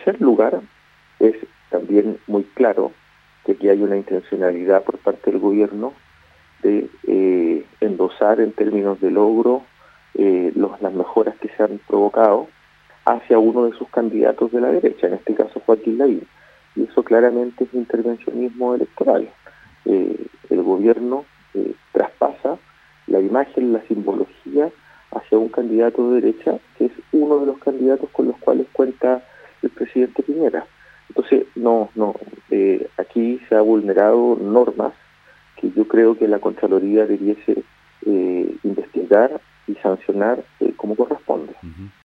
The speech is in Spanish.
tercer lugar, es también muy claro que aquí hay una intencionalidad por parte del gobierno de endosar en términos de logro las mejoras que se han provocado hacia uno de sus candidatos de la derecha, en este caso Joaquín Lavín. Y eso claramente es intervencionismo electoral. El gobierno traspasa la imagen, la simbología hacia un candidato de derecha que es uno de los candidatos con los cuales cuenta el presidente Piñera. Entonces, aquí se ha vulnerado normas que yo creo que la Contraloría debiese investigar y sancionar como corresponde.